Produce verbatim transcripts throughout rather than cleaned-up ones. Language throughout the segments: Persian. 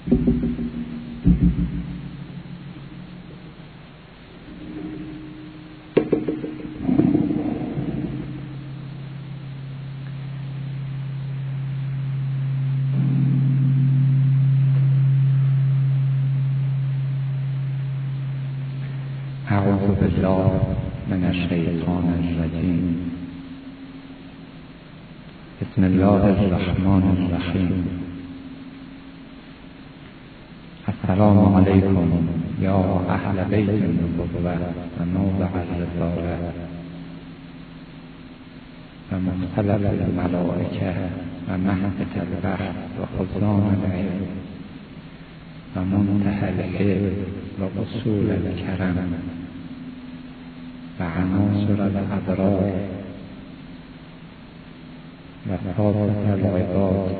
اعوذ بالله من الشیطان الرجیم. بسم الله الرحمن الرحیم. السلام علیکم یا اهل بیت النبوة و موضع الرسالة و مختلف الملائکه و مهبط البحر و خزان العلم و منتهى الحفظ و اصول الکرم و عناصر الابرار و فاطمة العباد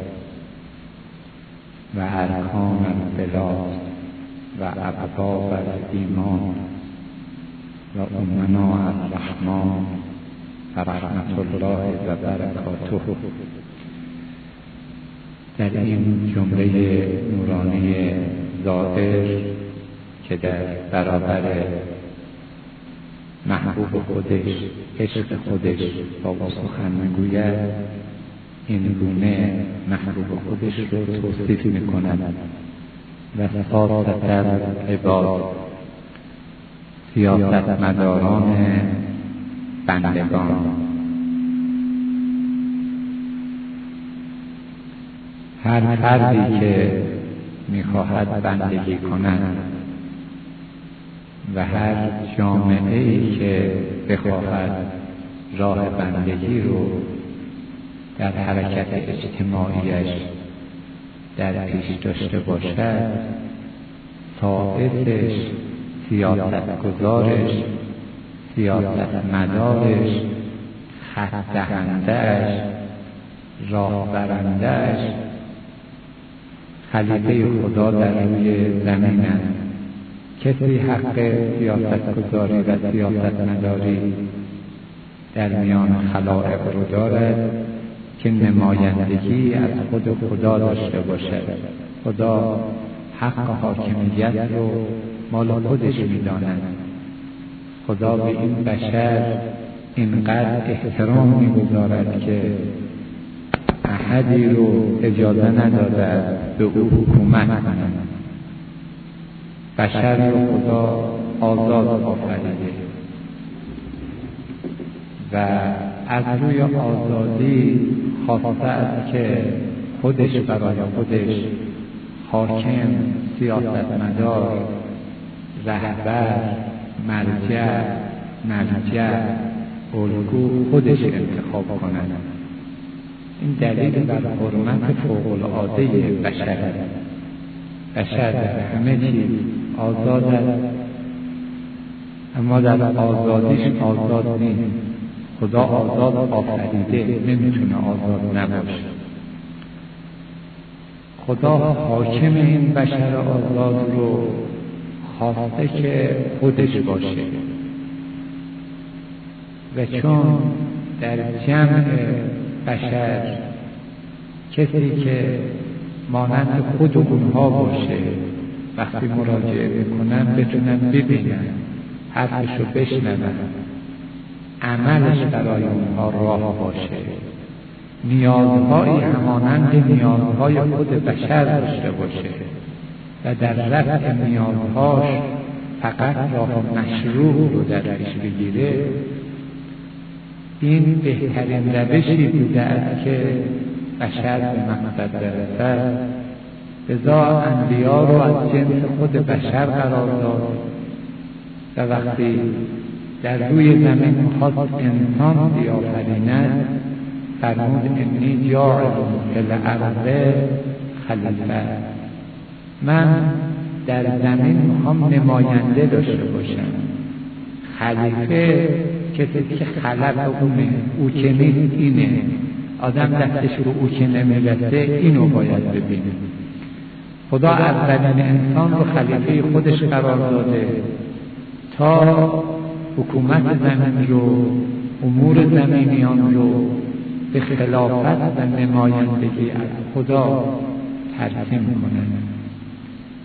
و ارکان البلاد و ابواب الایمان و امنا الرحمن و رحمت الله و برکاته. در این جمله نورانی ظاهر که در برابر محبوب خودش، عشق خودش با سخن میگوید، این گونه محبوب خودش رو توصیف میکند و سیاست عباد، سیاست مداران بندگان. هر فردی که میخواهد بندگی کند و هر جامعه‌ای که بخواهد راه بندگی رو در حرکت اجتماعیش در پیش داشته باشد، ساعدش، سیاست گذارش، سیاست مدارش، خط دهنده‌اش، راه برنده‌اش خلیفه خدا در روی زمین است. کسی حق سیاست گذاری و سیاست مداری در میان خلائق رو دارد که نمایندگی از خود خدا داشته باشد. خدا حق حاکمیت رو مال خودش می‌داند. خدا به این بشر اینقدر احترام می‌گذارد که احدی رو اجازه نداده به او حکومت کنند. بشر رو خدا آزاد آفریده و از روی آزادی خواسته است که خودش برای خودش حاکم، سیاستمدار، رهبر، مرجع، مرجع، الگو خودش انتخاب کند. این دلیل بر حرمت فوق‌العاده بشر. بشر در همه چیز آزاد است، اما در آزادیش آزاد نیست. خدا آزاد آفریده، نمیتونه آزاد نباشه. خدا حاکم این بشر آزاد رو خواسته که خودش باشه و چون در جمع بشر کسی که مانند خود اونها باشه، وقتی مراجعه میکنن بتونن ببینن، حرفشو بشنون، عملش برای اونها راه باشه، نیازهایی همانند نیازهای خود بشر داشته باشه و در رفع نیازهاش فقط راه مشروع رو در پیش بگیره. این بهترین روشی بوده است که بشر به مقصد برسد. لذا انبیا رو از جنس خود بشر قرار داد و وقتی در روی زمین خواست انسان بیافریند فرمود انی جاعل فی الارض خلیفه. من در زمین میخوام نماینده داشته باشم. خلیفه کسی که خلق اونه، او که نیست اینه. آدم دستش رو او که نمیرسه اینو باید ببینه. خدا اولین انسان رو خلیفه خودش قرار داده تا حکومت زمین رو، امور زمینیان رو به خلافت و نمایندگی از خدا ترسیم کنند.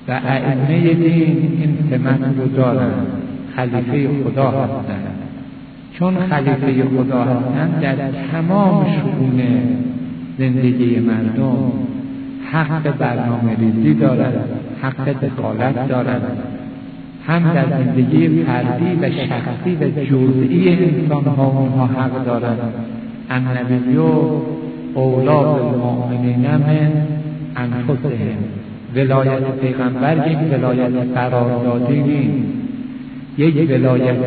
و ائمه دین این سمت رو دارن، خلیفه خدا هستن. چون خلیفه خدا هستن در تمام شئون زندگی مردم حق برنامه ریزی دارن، حق دخالت دارن، هم در زندگی فردی و شخصی و جزئی انسان ها اونها حق دارن. النبی اولی بالمؤمنین من انفسهم. ولایت پیغمبر یک ولایت قراردادی نیست، یک ولایت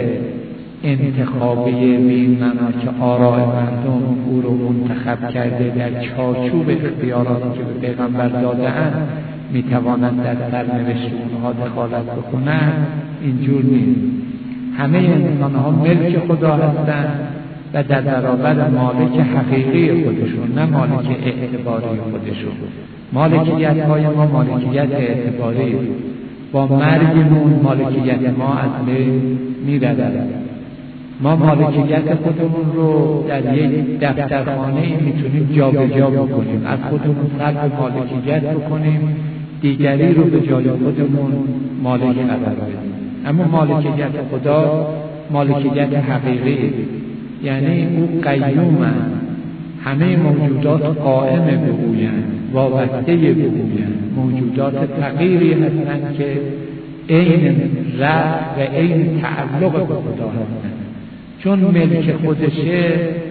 انتخابی به این معنا که آراء مردم او رو منتخب کرده در چارچوب اختیاراتی که به پیغمبر داده‌اند میتوانند در سرنوشت اونها دخالت بکنند. اینجور نیست. همه انسان ها ملک خدا هستند و در برابر مالک حقیقی خودشون، نه مالک اعتباری خودشون. مالکیت های ما مالکیت اعتباری، با مرگمون مالکیت ما از بین میرود. ما مالکیت خودمون رو در یک دفترخانه میتونیم جابجا بکنیم، از خودمون سلب مالکیت بکنیم، دیگری رو به جای خودمون مالک قرار بدیم. اما مالکیت خدا مالکیت حقیقی، یعنی او قیوم است، همه موجودات قائم به اویند، وابسته به اویند، موجودات فقیری هستند که عین رفع و عین تعلق به خدا هستند. چون ملک خودشه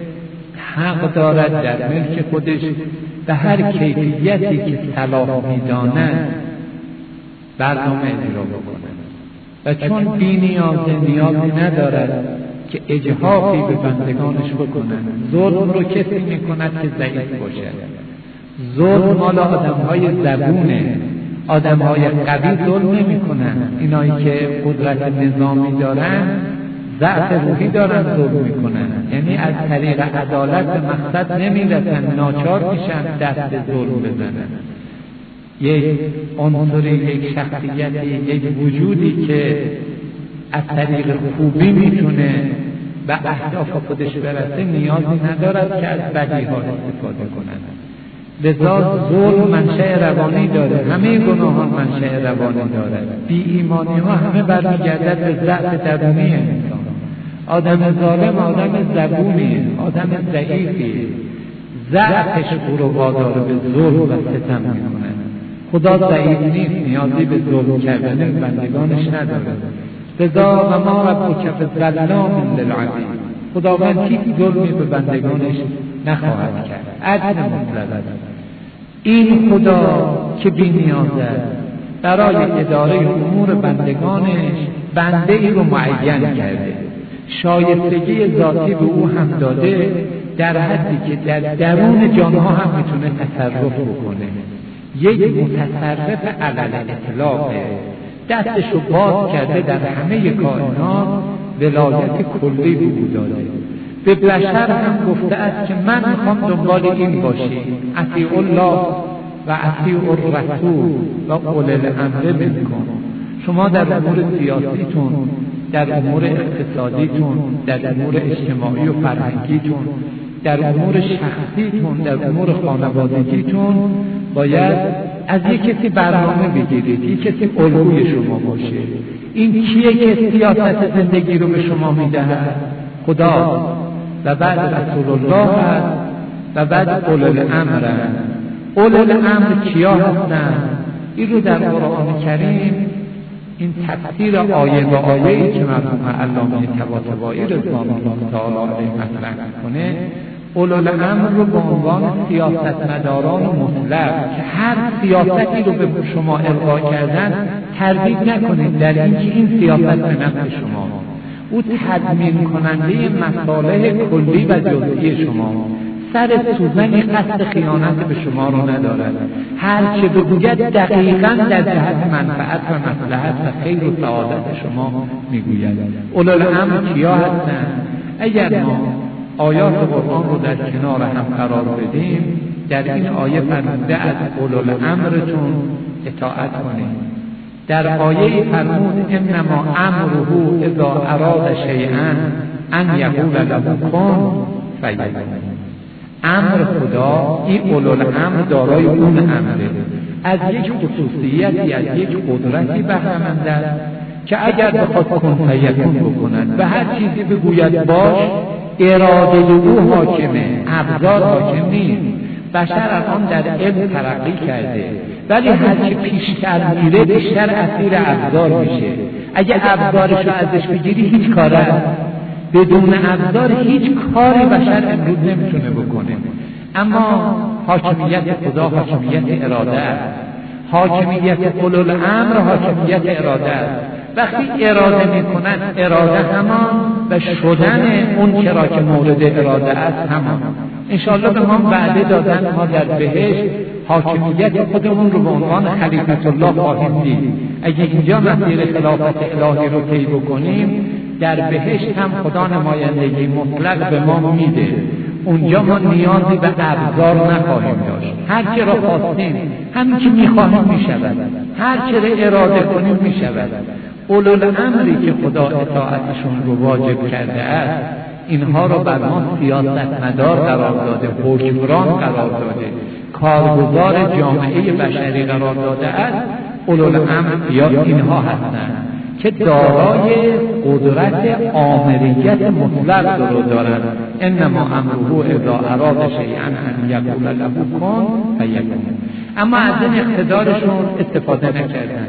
حق دارد در ملک خودش به هر کیفیتی که صلاح می‌داند برنامه اجرا بکند و چون بی نیازه نیازی ندارد که اجحافی به بندگانش بکنند. ظلم رو کسی میکند که ضعیف باشد. ظلم مال آدم‌های زبونه، آدم‌های قوی ظلم نمی‌کنند. اینایی که قدرت نظامی دارن ضعف روحی دارن ظلم میکنن، یعنی از طریق عدالت به مقصد نمیرسن، ناچار میشن دست به ظلم بزنن. یک عنصری، یک شخصیتی، یک وجودی که از طریق خوبی میتونه به اهداف خودش برسه نیازی ندارد که از بدیها استفاده کنند. لذا ظلم منشأ روانی داره، همه گناهان منشأ روانی دارد. بی ایمانی ها همه برمیگردد به ضعف درونی انسان. آدم ظالم آدم زبونیه، آدم ضعیفیه، ضعفش او رو وادار به ظلم و ستم میکنه. خدا ضعیف نیست، نیازی به ظلم کردن بندگانش نداره. لذا و ما ربک بظلام للعبید، خداوند هیچ ظلمی به بندگانش نخواهد کرد. عدل مطلق. این خدا که بی نیاز است برای اداره امور بندگانش بنده ای رو معین کرده، شایستگی ذاتی به او هم داده، در حدی که در درون جانها هم میتونه تصرف بکنه. یک متصرف علل اطلاقه، دستشو باز کرده در همه کائنات، ولایت کلی به او داده. به بشر هم گفته است که من میخوام دنبال این باشی، اطیع الله و اطیع الرسول و اولی الامر منکم. شما در امور سیاسیتون، در امور اقتصادیتون، در امور اجتماعی و فرهنگیتون، در امور شخصیتون، در امور خانوادگیتون باید از یک کسی برنامه بگیرید، یک کسی الگوی شما باشه. این کیه که سیاست زندگی رو به شما میدهد؟ خدا. و بعد رسول الله هست و بعد اولو الامر هست. اولو الامر کیا هستند؟ این رو در قرآن کریم این تفسیر آیه و آیه‌ای که مرحوم علامه طباطبایی رضوان الله تعالی علیه مطرح می‌کنه، اولو الامر رو به عنوان سیاستمداران مطلق که هر سیاستی رو به شما القا کردن تردید نکنید در اینکه این سیاست به نفع شما، او تضمین کننده مصالح کلی و جزئی شما، سر سوزنی قصد خیانت به شما رو ندارد. هر چه بگوید دقیقاً در جهت منفعت و مصلحت و خیر و سعادت شما میگوید. اولو الامر کیا هستند؟ اگر ما آیات قرآن رو در کنار هم قرار بدیم، در این آیه فرموده از اولو الامرتون اطاعت کنید. در آیه فرمود انما امره اذا اراد شیئا ان یقول له کن فیکون. امر خدا این اولو الامر دارای اون امره. از یک خصوصیتی، از یک قدرتی بهره‌مند است که اگر بخواد کن فیکون بکند و هر چیزی بگوید باش، اراده او حاکمه، ابزار حاکم نیست. بشر الان در علم ترقی کرده، ولی هر چی پیشتر میره بیشتر اسیر ابزار میشه. اگه ابزارش رو ازش بگیری هیچ کاره، بدون ابزار هیچ کاری بشر امروز نمیتونه بکنه. اما حاکمیت خدا حاکمیت اراده است، حاکمیت اولوالامر حاکمیت اراده است. وقتی اراده میکنن، اراده همان و شدن اون چرا که مورد اراده است همان. انشاءالله به ما وعده دادن ما در بهشت حاکمیت خودمون رو به عنوان خلیفت الله خواهیم دید. اگه اینجا مسیر خلافت الهی رو طی بکنیم، در بهشت هم خدا نمایندگی مطلق به ما میده. اونجا ما نیازی به ابزار نخواهیم داشت. هر چه را خواستیم، همین که میخواهیم میشود، هر چه را اراده کنیم میشود. اولوالامری که خدا اطاعتشون رو واجب کرده است، اینها رو بر ما سیاستمدار قرار داده، حکمران قرار داده، کارگزار جامعه بشری قرار داده است. اولوالامر یا اینها هستند که دارای قدرت آمریت مطلق رو دارند. انما امره اذا اراد شیئا ان یقول له کن فیکون. اما از این اقتدارشون استفاده نکردن.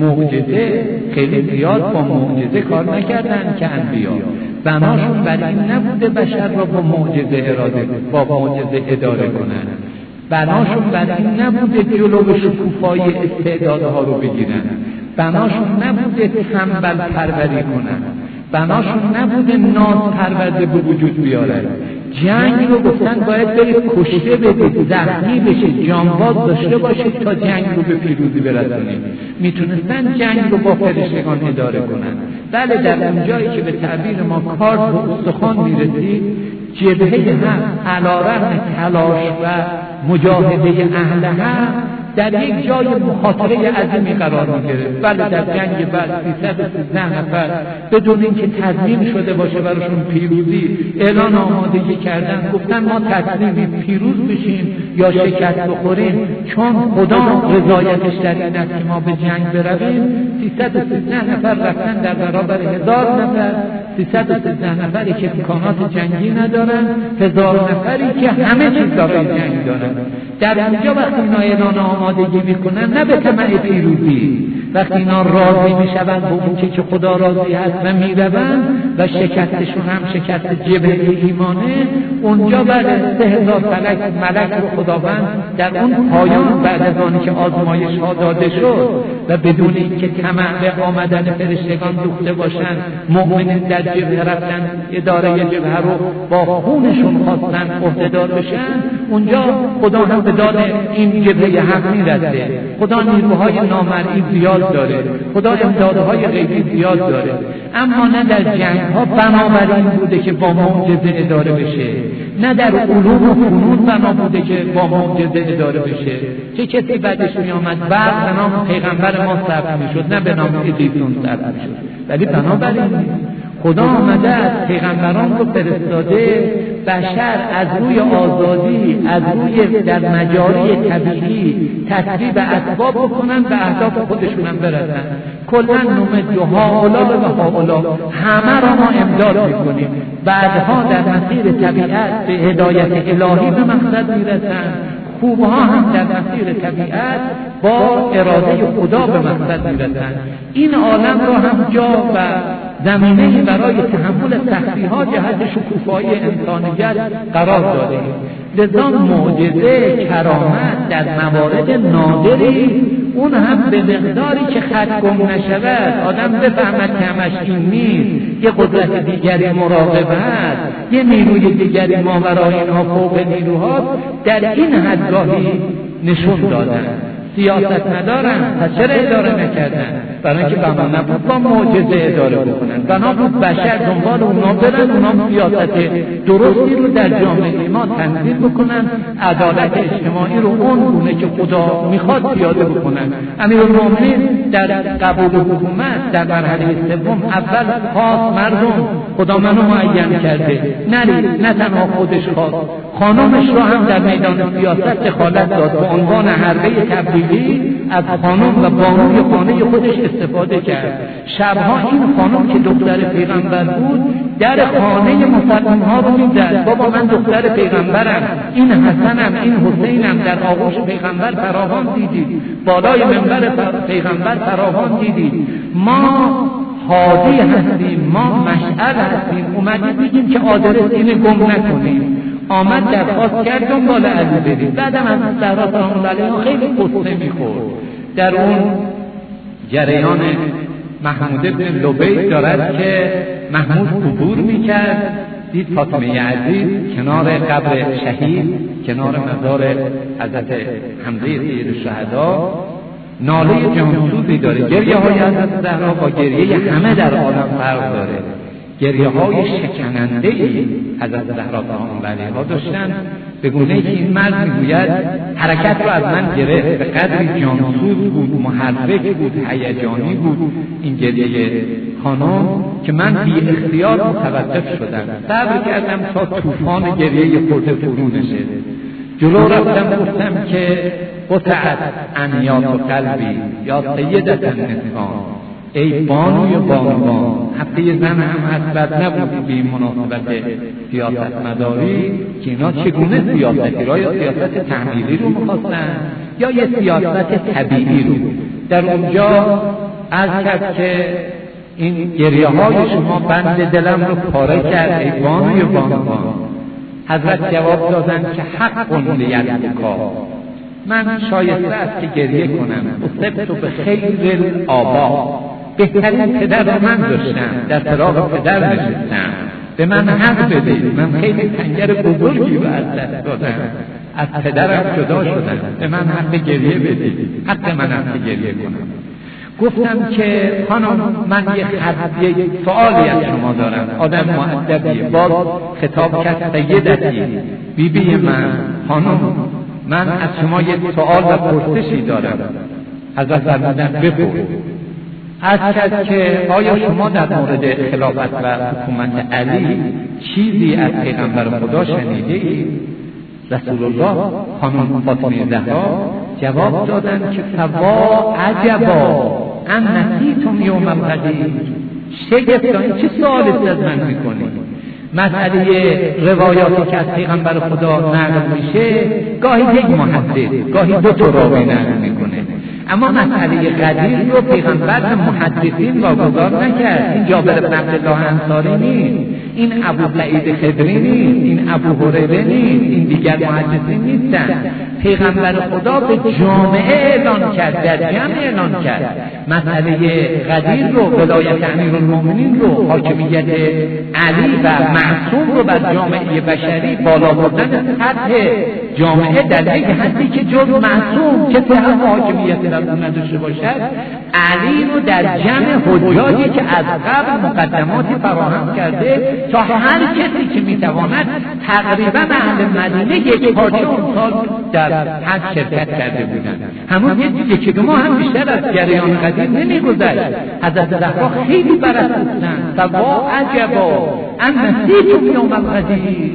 معجزه خیلی زیاد با معجزه کار نکردن که انبیا. بناشون بر این نبوده بشر را با معجزه اراده با معجزه اداره کنن. بناشون بر این نبوده جلو شکوفای استعدادها رو بگیرن. بناشون نبوده تنبل پروری کنن. بناشون نبوده ناز پرورده به وجود بیارن. جنگ رو گفتن باید برید کشته بدید، زخمی بشه، جانباز داشته باشید تا جنگ رو به پیروزی برسونید. میتونستن جنگ رو با فرشتگان اداره کنن. بله، در اون جایی که به تعبیر ما کار به استخوان میرسید، جبهه حق علیرغم تلاش و مجاهده اهل حق در یک جای مخاطره عظیمی قرار می‌گرفت. بله، در جنگ بعد سیصد و سیزده نفر بدون اینکه تضمین شده باشه براشون پیروزی اعلان آمادگی کردن، گفتن ما تسلیم پیروز بشیم یا شکست بخوریم، چون خدا رضایتش در این است که ما به جنگ برویم. سیصد و سیزده نفر رفتن در برابر هزار نفر، سیصد و سیزده نفری که امکانات جنگی ندارن، هزار نفری که همه چیز دارای جنگ دارن. در اینجا وقتی اینا اعلان آمادگی میکنن، نه به طمع پیروزی، وقتی اینا راضی میشوند به اون که خدا راضی هست و میروند و شکستشون هم شکست جبهه ایمانه، اونجا بعد سه هزار فلک ملک رو خداوند در اون پایان بعد از آنی که آزمایش ها داده شد و بدون اینکه طمع به آمدن فرشتگان دوخته باشند، مؤمنین در جبهه رفتن اداره جبهه رو با خونشون خواستن عهده‌دار بشن، اونجا خدا هم به داد این جبهه حق میرسه. خدا نیروهای نامرئی زیاد داره، خدا امدادهای غیبی زیاد داره، اما نه در جنگ ها بنابراین بوده که با معجزه اداره بشه، نه در علوم و فنون بنا بوده که با معجزه اداره بشه. چه کسی بعدش می آمد برق به نام پیغمبر ما ثبت می شد، نه به نام ادیسون ثبت می شد. ولی بنابراین خدا آمده از پیغمبران رو فرستاده بشر از روی آزادی، از روی در مجاری طبیعی تصویب اسباب بکنن و اهداف خودشون هم برسن. کلا نمد هاولا و هاولا همه را ما امداد میکنیم، بعدها در مسیر طبیعت به هدایت الهی به مقصد میرسن. خوبها هم در مسیر طبیعت با اراده خدا به مقصد میرسن. این عالم را هم جا و زمینه برای تحمل سختی‌ها جهت شکوفایی انسانیت قرار داده. لذا معجزه کرامت در موارد نادری، اون هم به مقداری که خط گم نشود، آدم بفهمد که همش این نیست، یه قدرت دیگری مراقب هست، یه نیروی دیگری ماورای اینها فوق نیروها، در این حدگاهی نشون دادن. سیاست ندارن، پس چرا اداره نکردن؟ برای اینکه بنا نبود با معجزه اداره بکنن، بنا بود بشر دنبال اونا برن، اونا سیاست درستی رو در جامعه ما تنظیم بکنن، عدالت اجتماعی رو اون گونه که خدا میخواد پیاده بکنن. امیرالمومنین در قبول حکومت در مرحله سوم اول خواست مردم خدا منو معین کرده، نری نه تنها خودش خواست، خانمش رو هم در میدان سیاست دخالت داد، به عنوان حربه تبدیلی از خانم و بانوی خانه خودش استفاده کرد. شبها این خانم که دختر پیغمبر بود در خانه مسلمان ها رو می‌زد، بابا من دختر پیغمبرم، این حسنم این حسینم در آغوش پیغمبر فراوان دیدید، بالای منبر پیغمبر فراوان دیدید، ما هادی هستیم، ما مشعل هستیم، اومدیم بگیم که آدرس اینه گم نکنیم. آمد درخواست کرد دنبال علی برید. بعدم از زهرا سلام الله علیها خیلی قصه میخورد. در اون جریان محمود ابن لبید دارد که محمود عبور میکرد، دید فاطمه عزیز کنار قبر شهید، کنار مزار حضرت حمزه سید الشهدا ناله جانسوزی داره. گریه های حضرت زهرا با گریه همه در عالم فرق داره. گریه های شکننده ای حضرت زهرا سلام الله علیها داشتن، به گونه‌ای که این مرد میگوید حرکت رو از من گرفت، به قدری جانسوز بود، محرک بود، هیجانی بود این گریه خانم که من بی اختیار متوقف شدم، صبر کردم تا طوفان گریه خورده فرو نشد. جلو رفتم گفتم که قطعت انیات و قلبی یا سیدت النسان، ای بانوی بانوان. هفته زن هم حسبت نبود به این مناسبت سیاست مداری که اینا چگونه سیاستی را یا سیاست تحمیلی رو می‌خواستن یا یه سیاست طبیعی رو. در اونجا از کرد که این گریه های شما بند دلم رو پاره کرد ای بانوی بانوان. حضرت جواب دادن که حق لیدکا، من شایسته است که گریه کنم، اصبت به خیر الآبا، بهترین پدر رو من داشتم، در فراق پدر نشستم، به من حق بدید، من خیلی تنگر بزرگی رو از دست دادم، از پدرم جدا شدم، به من حق گریه بدید، حق من حق گریه کنم. گفتم که خانم من یه خط یک سوالی از شما دارم. آدم مؤدبیه، باز خطاب کرد سیدتی، بی بی من، خانم من از شما یک سوال و پرسشی دارم. حضرت فرمودن بپرس. از کرد که آیا شما در مورد خلافت و حکومت علی چیزی از پیغمبر خدا شنیده اید؟ رسول الله خانم فاطمه زهرا جواب دادن که فوا عجبا ان نسیتم یوم القدیر، شگفتا این چه سوالی از من میکنید؟ مسئله روایاتی که از پیغمبر خدا نقل میشه گاهی یک محدث گاهی دو تا راوی نقل میکنه، اما مسئله قدیر رو پیغمبر محدثین واگذار نکرد. این جابر بن عبدالله انصاری نیست، این ابو سعید خدری نیست، این ابو هریره نیست، این دیگر محدثین نیستن. پیغمبر خدا به جامعه اعلان کرد، در جمع اعلان کرد مسئله قدیر رو، ولایت امیرالمومنین رو، حاکمیت علی و معصوم رو بر جامعه بشری بالا بردن سطح جامعه در یک حدی که جز معصوم که هم حاکمیت در اون نداشته باشد، علی رو در جمع حجاجی که از قبل مقدماتی فراهم کرده تا هر کسی که میتواند تقریبا اهل مدینه یک پارچه اون سال در حج شرکت کرده بودند. همون یکی دو ماه هم بیشتر از جریان قدیر نمیگذشت. حضرت زهرا خیلی برافروختند، فوا عجبا ان نسیتم یوم القدیر،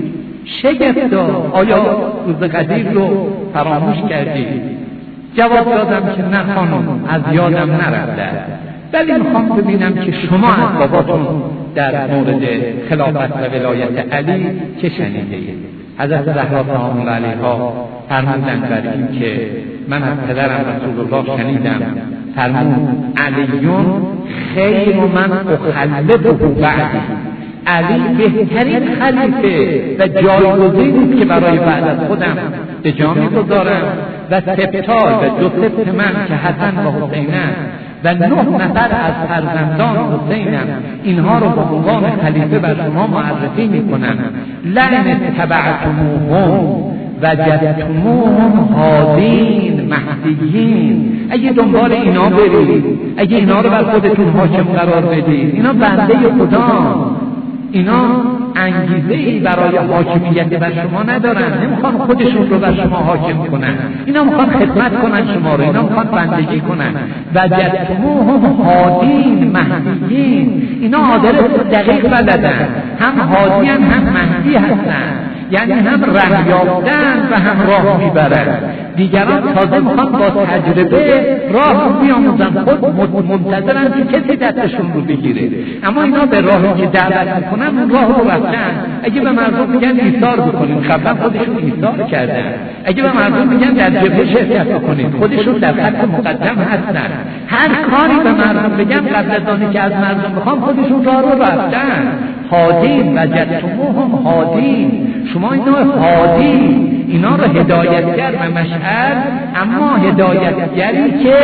شگفتا آیا روز قدیر رو فراموش کردید؟ جواب دادم که نه خانم، از یادم نرفته، ولی میخوام ببینم که شما از باباتون در مورد خلافت و ولایت علی چه شنیده اید؟ حضرت زهرا سلام الله علیها فرمودند بر این که من از پدرم رسول الله شنیدم، فرمود علیون خیر من اخلفه بعدی، علی بهترین خلیفه و جایگزینی که برای بعد از خودم به جا می‌گذارم و سبطال و دو سبط من که حسن و حسینم و نه نفر از فرزندان حسینم، اینها رو به عنوان خلیفه بر شما معرفی می‌کنم. لئن اتبعتموهم وجدتموهم هادین مهدیین، اگه دنبال اینا برید، اگه اینا رو بر خودتون حاکم قرار بدید، اینا بنده خدا، اینا انگیزه ای برای حاکمیت بر شما ندارن، نمیخوان خودشون رو بر شما حاکم کنن، اینا میخوان خدمت کنن شما رو، اینا میخوان بندگی کنن. وجدتموهم هادین مهدیین، اینا آدرس دقیق بلدن، هم هادیان هم مهدی هستن، یعنی هم راه یافتن و هم راه میبرن. دیگران تازه میخوان با تجربه راه بیاموزن، خود منتظرن که کسی دستشون رو بگیره، اما اینا به راهی که دعوت میکنن اون راه رو رفتن. اگه به مردم میگن ایثار بکنید، قبلا خودشون ایثار کردن. اگه به مردم میگن در جبهه شرکت بکنید، خودشون در خط مقدم هستن. هر کاری به مردم بگن قبل از آنکه از مردم بخوام خودشون راه رو رفتن. هادین وجدتموهم هادین، شما اینا هادی، اینا رو هدایتگر و مشعل، اما هدایتگری که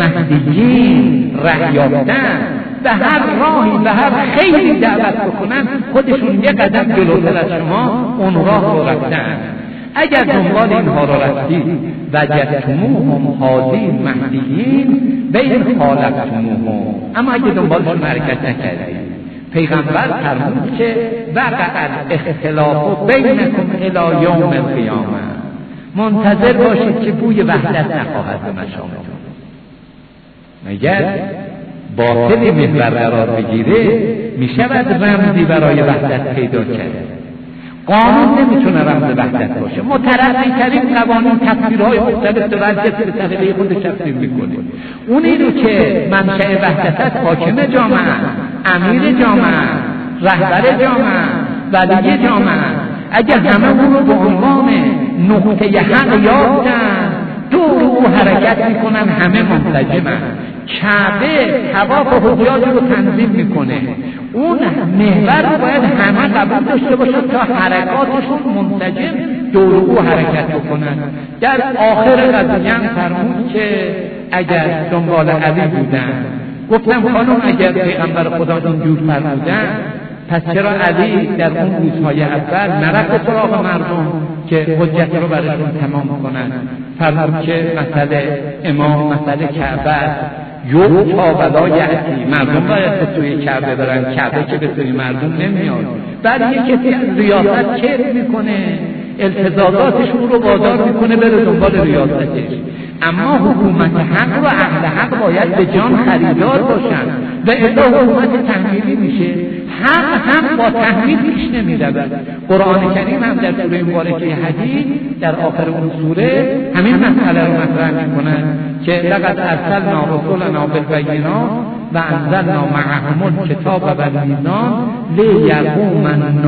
مهدیین راه یافتن، به هر راهی به هر خیلی دعوت بکنن خودشون یه قدم جلوتر از شما اون راه رو رفتن. اگر دنبال اینها رو رفتید وجدتموهم هادین مهدیین بین خالفتموهم، اما اگه دنبالشون حرکت نکردید، پیغمبر فرمود که وقع الاختلاف بینکم الی یوم القیامه، منتظر باشید که بوی وحدت نخواهد به مشامتون. مگر باطل محور قرار بگیره میشود رمزی برای وحدت پیدا کرد؟ قانون نمیتونه رمز وحدت باشه. مترقی ترین قوانین تفسیرهای مختلف داره، هر کسی به طریقه خودش تفسیر میکنه. اونی رو که منشأ وحدت است حاکم جامعه، امیر جامعه، رهبر جامعه، ولی جامعه، اگر همه اون رو به عنوان نقطه حق یافتن دور او حرکت میکنن، همه منسجمن. کعبه طواف حجاج رو تنظیم میکنه، اون محور رو باید همه قبول داشته باشه تا حرکاتشون منسجم دور او حرکت بکنن. در آخر قضیه فرمود که اگر دنبال علی بودن، گفتم خانم اگر پیغمبر خدا اینجور فرمودن پس چرا علی در اون روزهای اول نرفت سراغ مردم که حجت رو براشون تمام کنن؟ فرمود که مسئله امام، مسئله کعبه یو تا ولا یعتی، مردم باید به سوی کعبه برن، کعبه که به سوی مردم نمیاد. بعد یه کسی ریاست کیف میکنه، التزاماتشون رو وادار میکنه بره دنبال ریاستش، اما حکومت حق و اهل حق باید به جان خریدار باشن و الا حکومت تحمیلی میشه. حق هم با تحمیل پیش نمیرود. قرآن کریم هم در سوره مبارکه حدید در آخر اون سوره همین مسئله رو مطرح میکنن که لقد ارسلنا رسولنا بالبینات و انزلنا معهم الکتاب والمیزان لیقوم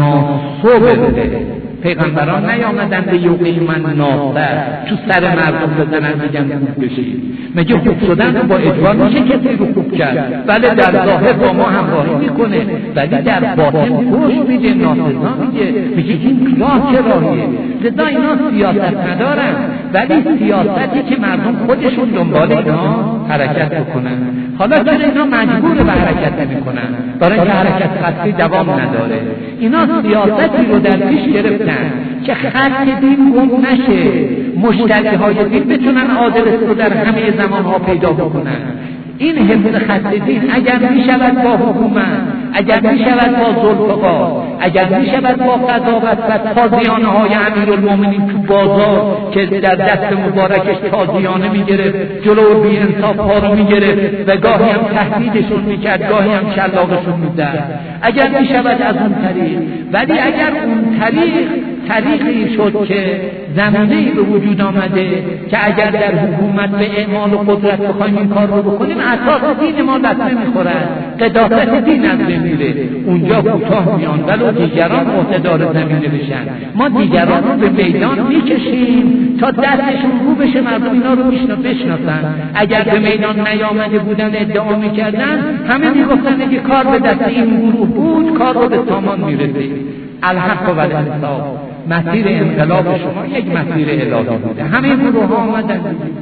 الناس بالقسط. پیغمبران نیامدن به یقیم الناس تو سر مردم بزنن بگن خوب بشید. مگه خوب شدن با اجبار میشه کسی رو خوب کرد؟ بله در ظاهر با ما همراهی میکنه ولی در باطن خوش میگه، ناسزا میگه، میگه این راه چه راهیه. لذا اینا سیاست ندارن، ولی سیاستی که مردم خودشون دنبال اینا حرکت بکنن. حالا چرا اینا مجبور به حرکت نمیکنن؟ برای اینکه حرکت قصدی دوام نداره. اینا سیاستی رو در پیش گرفتن که خط دین گم نشه، مشتریهای دین بتونن آدرس رو در همه زمانها پیدا بکنن. این حفظ خط دین اگر می شود با حکومت، اگر می شود با ذوالفقار، اگر می شود با قضاوت و تازیانه های امیرالمومنین تو بازار که در دست مبارکش تازیانه می گرفت، جلو بی انصاف ها رو می گرفت و گاهی هم تهدیدشون می کرد، گاهی هم شلاقشون می زد، اگر می شود از اون طریق. ولی اگر اون طریق طریقی شد که زمینه‌ای به وجود آمده که اگر در حکومت به اعمال و قدرت بخوایم این کار رو بکنیم اساس دین ما لطمه میخورد، قداست دین از بین میره، اونجا کوتاه میان ولو دیگران معتدار زمینه بشن. ما دیگران رو به میدان میکشیم تا دستشون رو بشه، مردم اینا رو بشناسن. اگر به میدان نیامده بودن ادعا میکردن، همه میگفتن اگه کار به دست این گروه بود کار رو به سامان میرسید. الحق و الانصاف، مسیر انقلاب شما یک مسیر الهی بوده. همه گروه ها آمدن،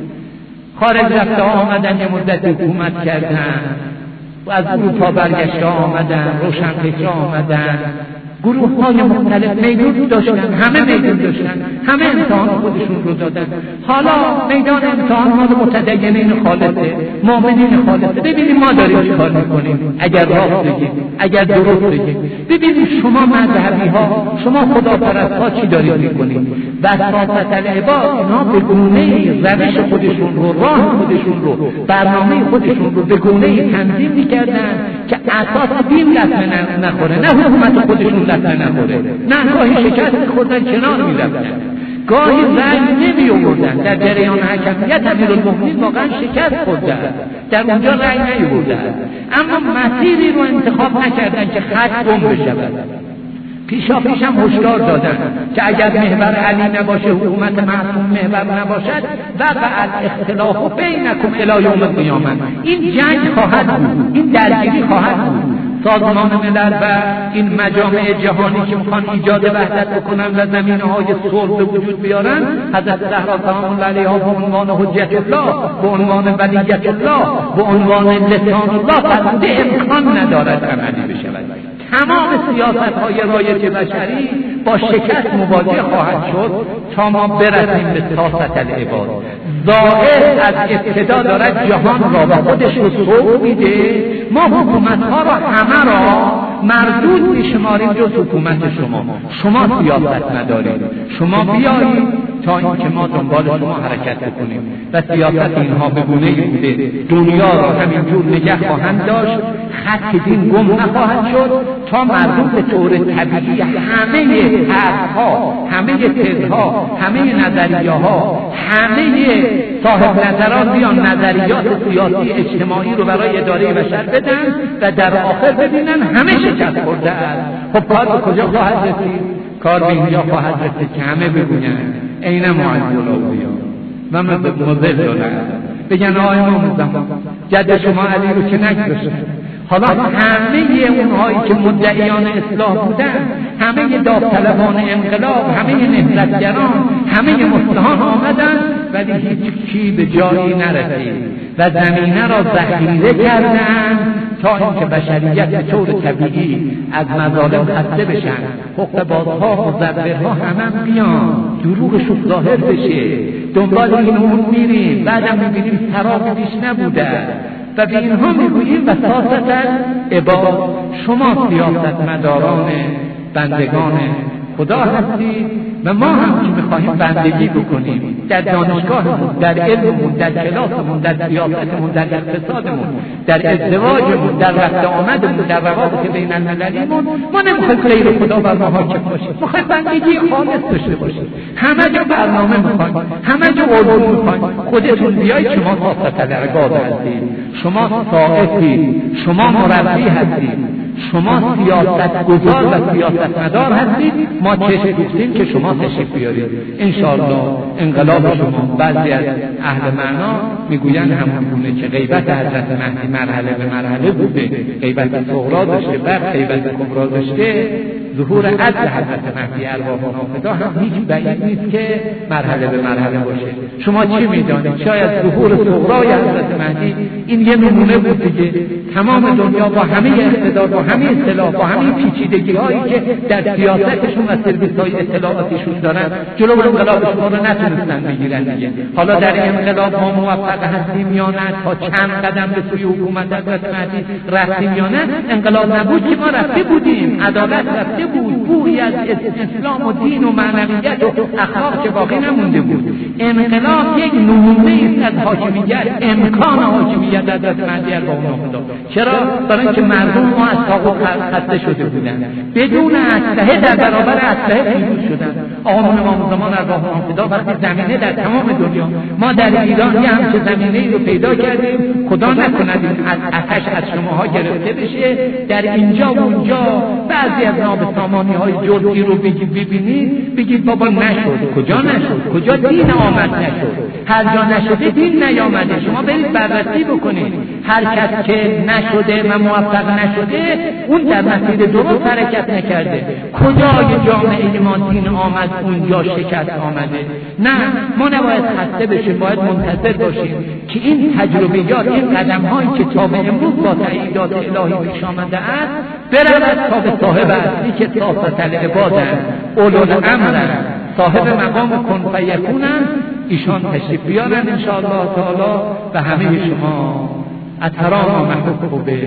خارج رفته ها آمدن، یه مدت حکومت کردن و از اروپا برگشته ها آمدن، روشنفکر ها آمدن، گروه های مختلف میدون داشتن، همه میدون داشتن، همه امتحان خودشون رو دادن. حالا میدان امتحان مال متدینین خالصه، مؤمنین خالصه. ببینیم ما داریم چی کار میکنیم، اگر راست بگیم، اگر درست بگیم. ببینیم شما مذهبی ها، شما خداپرست ها چی دارید میکنید. وساطت العباد اینا به گونه‌ای روش خودشون رو، راه خودشون رو، برنامه خودشون رو به گونه‌ای تنظیم میکردن که اساس دین لطمه نخوره، نه حکومت خودشون لطمه نخوره، نه گاهی شکست خوردن کنار میرفتن، گاهی رنگ نمی آوردن. در جریان حکمیت امیرالمومنین واقعا شکست خوردن، در اونجا رنگ نمی آوردن، اما مسیری رو انتخاب نکردن که خط گم بشود. پیشا پیش هم هشدار دادن که اگر محور علی نباشه، حکومت معصوم محور نباشد، وقع الاختلاف بینکم الی یوم القیامه، این جنگ خواهد بود، این درگیری خواهد بود. سازمان ملل و این مجامع جهانی که میخوان ایجاد وحدت بکنن و زمینه‌های صلح به وجود بیارن، حضرت زهرا سلام الله علیها به عنوان حجت الله، به عنوان ولیت الله، به عنوان لسان الله فرموده امکان ندارد عملی بشود. تمام سیاست‌های رایج بشری با شکست مواجه خواهد شد تا ما برسیم به سیاست العباد. ظاهر از ابتدا دارد جهان را با خودش رو سوق میده. ما حکومت‌ها را همه را مردود میشماریم جز حکومت شما. شما سیاست ندارید، شما بیایید تا اینکه ما دنبال شما حرکت بکنیم و سیاست اینها به گونه‌ای بوده دنیا را همینجور نگه خواهند داشت، خط دین گم نخواهد شد تا مردم به طور طبیعی همه حرف‌ها، همه تزها، همه نظریه‌ها، همه صاحب نظران بیان نظریات سیاسی اجتماعی رو برای اداره بشر بدن و در آخر ببینن همه شکست خورده است. خب کار به کجا خواهد رسید؟ کار به اینجا خواهد رسید که همه بگویند این معز الاولیا و مذل العالم، بگن آقای امام زمان جد شما علی رو که نگذاشت. حالا همه اونهایی که مدعیان اصلاح بودن، همه داوطلبان انقلاب، همه نهضتگران، همه مصلحان آمدن ولی هیچ کی به جایی نرسید و زمینه را ذخیره کردن تا اینکه بشریت به طور طبیعی از مظالم خسته بشن، حقه‌بازها و مزورها همه بیان، دروغشون ظاهر بشه، دنبال این اون میریم، بعدم میبینیم سراب بیش نبوده و به اینها میگوییم وساطت العباد. شما سیاست مداران بندگان خدا هستید و ما هم که میخواهیم بندگی بکنیم در دانشگاهمون، در علممون، در کلاسمون، در سیاستمون، در اقتصادمون، در ازدواجمون، در رفت آمدمون، در روابط بین المللیمون، ما نمیخوایم غیر خدا بر ما حاکم باشیم، میخوایم بندگی خالص داشته باشیم. همه جا برنامه میخوایم، همه جا اردو میخوایم. خودتون بیایید، شما سیاست العباد هستید، شما سائقید، شما مربی هستید، شما سیاست گذار و سیاست مدار هستید. ما چشم دوختیم که شما تشریف بیارید. انشاءالله انقلاب شما. بعضی از اهل معنا میگویند همونه که غیبت حضرت مهدی مرحله به مرحله بوده، غیبت صغرا داشته، بعد غیبت کبرا داشته. ظهور عدل حضرت مهدی ارواح نافذا هم هیچ بعید نیست که مرحله به مرحله باشه. شما چی میدانید؟ شاید ظهور صغرای حضرت مهدی این یه نمونه بود دیگه. تمام دنیا با همه اقتدار، با همه اطلاع، با همه پیچیدگی هایی که در سیاستشون و سرویس های اطلاعاتیشون دارن، جلو انقلاب شما رو نتونستن بگیرن دیگه. حالا در انقلاب ما موفق هستیم یا نه؟ تا چند قدم به سوی حکومت حضرت مهدی رفتیم یا نه؟ انقلاب نبود که ما رفته بودیم، عدالت رفته بود، بویی از اسلام و دین و معنویت و اخلاق که باقی نمونده بود. انقلاب یک نمونه است از حاکمیت، امکان حاکمیت حضرت مهدی ارواح نافذا. چرا؟ برای اینکه مردم ما از طاقت خسته شده بودند، بدون اسلحه در برابر اسلحه پیروز شدند. آقا امام زمان ارواح نافذا وقتی زمینه در تمام دنیا، ما در ایران یه همچه زمینه‌ای رو پیدا کردیم، خدا نکند این از آتش از شماها گرفته بشه. در اینجا و اونجا بعضی از نابسامانی‌های جزئی رو بگید ببینید، بگید بابا نشد. کجا نشد؟ کجا دین آمد نشد؟ هر جا نشده دین نیامده. شما برید بررسی بکنید. هر کس که نشده و موفق نشده اون در مسیر درست حرکت نکرده. کجای جامعه ما دین آمد اونجا شکست آمده؟ نه، ما نباید خسته بشیم، باید منتظر باشیم که این تجربیات، این قدم هایی که تا به امروز با تأییدات الهی پیش آمده است برود تا به صاحب اصلی که صافت العبادند، اولوالامرند، صاحب مقام کن فیکونند، ایشان تشریف بیارن ان شاء الله تعالی و همه شما اترانا محبوب به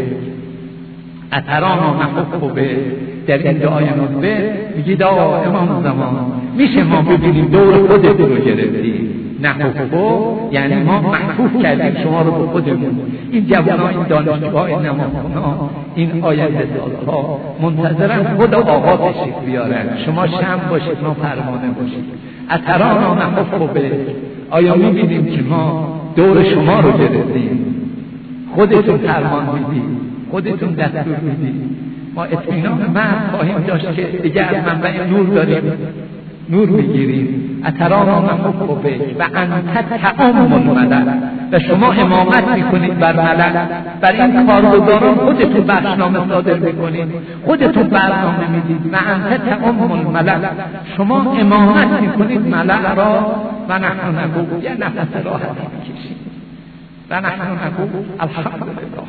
اترانا محبوب به در این دعای نطبه میگید آقا امام زمان میشه ما ببینیم دور خودتون رو گرفتیم، نحبو یعنی ما محبوب کردیم شما رو به خودمون. این جوانان، این دانشجوها، این نمازخونا، این آینده سازها منتظرن خود آقا تشریف بیارن، شما شمع باشید، ما پروانه باشید. اترانا محبوب به، آیا میبینیم که ما دور شما رو گرفتیم، خودتون فرمان میدید، خودتون دستور میدید، ما اطمینان مرد خواهیم داشت که دیگه از منبع نور داریم، نور میگیریم. اترانا محبوب به و انت تعم الملل، و شما امامت میکنید بر ملل، بر این کارگزاران خودتون بخشنامه صادر میکنید، خودتون برنامه میدید. و انت تعم الملل، شما امامت میکنید ملل را. و نحن نقول، یه نفس راحتی میکشید و نحن نقول الحمدلله،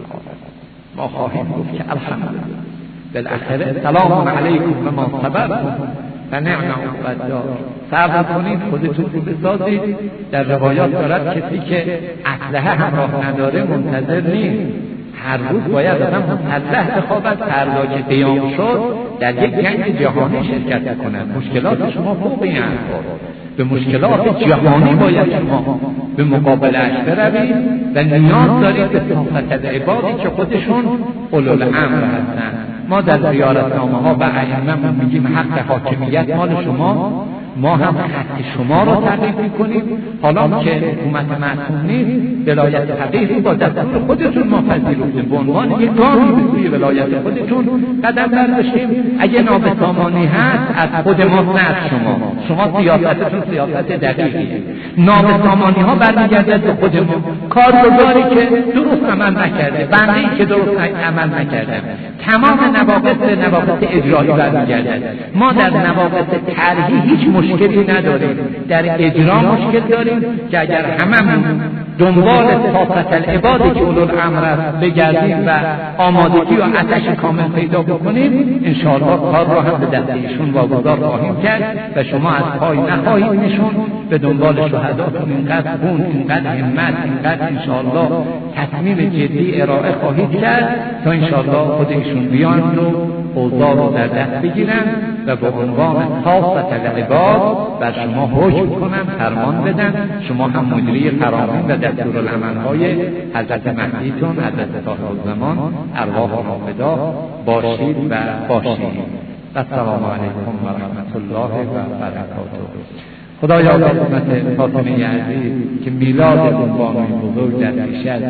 ما خواهیم گفت که الحمدلله، بالاخره سلام علیکم و ما صبرتم و نعم عقبالدار. صبر کنید، خودتون رو بسازید. در روایات دارد کسی که اسلحه همراه نداره منتظر نیست، هر روز باید آدم مسلح بخوابد، فردا که قیام شد در یک جنگ جهانی شرکت کند. مشکلات شما فوق این است، به مشکلات جهانی باید شما به مقابله‌اش بروید و نیاز دارید به صحبت عبادی که خودشون اولوالامر هستند. ما در زیارتنامه‌ها و ائمه‌مون میگیم حق حاکمیت مال شما، ما هم خط شما رو تغییر می‌کنیم. حالا که حکومت معصوم نیست، ولایت فقیه با دستور خودتون ما پذیرفتیم، به عنوان یک گامی به سوی ولایت خودتون قدم برداشتیم. اگه نابسامانی هست از خود ما، نه از شما. شما سیاستتون سیاست دقیقیه، نابسامانی‌ها برمیگردد به خود ما. کارگزاری که درست عمل نکرده، بنده‌ای که درست عمل نکرده، تمام نواقص نواقص اجرایی برمیگردد. ما در نواقص طرحی هیچ مشکلی نداریم، در اجرا مشکل داریم که اگر هممون دنبال طاقت العبادی که اولوالامر است بگردیم و آمادگی و آتش کامل پیدا بکنیم، انشاءالله کار را هم به دست ایشون واگذار خواهیم کرد و شما از پای نخواهید نشون. به دنبال شهداتون اینقدر خون، اینقدر همت، اینقدر انشاءالله تصمیم جدی ارائه خواهید کرد تا انشاءالله خود ایشون بیان و اوضاع رو در دست بگیرن و به عنوان طاقت العباد بر شما حکم کنن، فرمان بدن. شما هم مجری فرامین و دستورالعمل‌های حضرت مهدیتون، حضرت صاحب‌الزمان، ارواح رافضا باشید و باشید. السلام علیکم و رحمت الله و برکاته. خدایا به حکمت فاطمه عزیز که میلاد اون بانوی بزرگ در پیش است،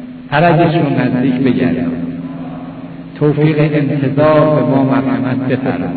فرجشون نزدیک بگردن، توفیق انتظار به ما مرحمت بفرما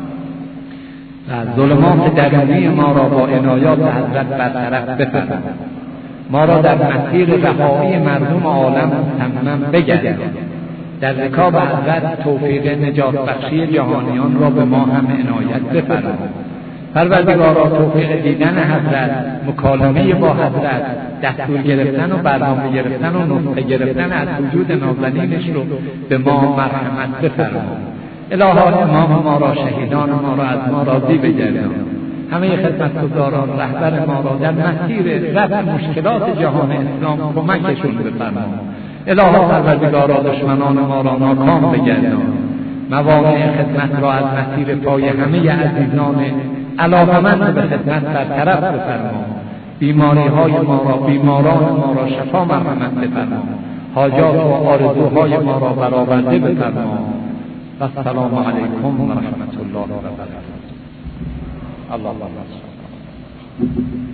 و ظلمات درونی ما را با عنایات حضرت برطرف بفرما. ما را در مسیر رهایی مردم عالم متمم بگردان. در رکاب حضرت توفیق نجات بخشی جهانیان را به ما هم عنایت بفرما. پروردگارا توفیق دیدن حضرت، مکالمه با حضرت، دستور گرفتن و برنامه گرفتن و نطفه گرفتن از وجود نازنینش رو به ما مرحمت بفرما. الها امام ما را، شهیدان ما را از ما راضی بگردان. همه خدمتگزاران رهبر ما را در مسیر رفع مشکلات جهان اسلام کمکشون بفرما. الها پروردگارا دشمنان ما را ناکام بگردان. موانع خدمت را از مسیر پای همه عزیزان علاقمند به خدمت برطرف بفرما. بیماری های ما را، بیماران ما را شفا مرحمت بفرما. حاجات و آرزوهای ما را برآورده بفرما. و السلام علیکم و رحمت الله و برکاته. الله الله